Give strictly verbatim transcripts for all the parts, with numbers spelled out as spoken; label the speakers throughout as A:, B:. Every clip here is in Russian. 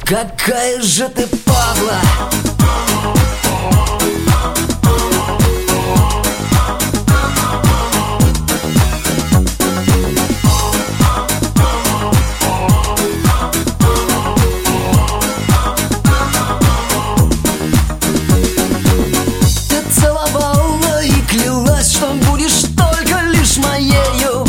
A: Какая же ты падла! Ты целовала и клялась, что будешь только лишь моею,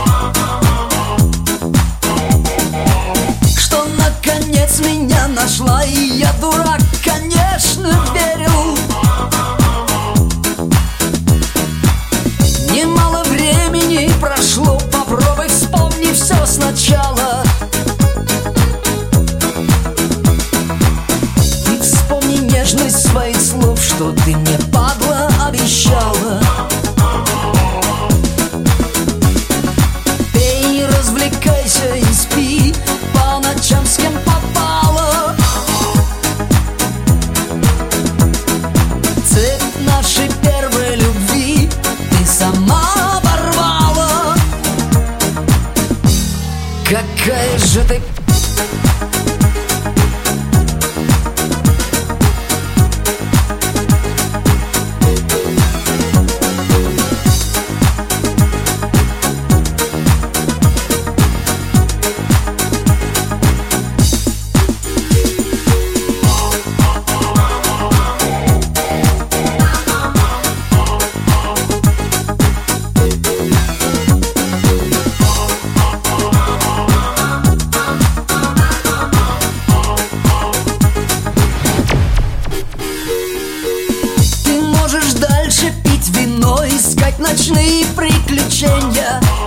A: что наконец меня нашла, и я, дурак, конечно, верил. Немало времени прошло, попробуй вспомни все сначала. И вспомни нежность своих слов, что ты мне, падла, обещала. Пей, развлекайся и спи по ночам с кем попало. Цепь нашей первой любви ты сама оборвала. Какая же ты... Можешь дальше пить вино, искать ночные приключения.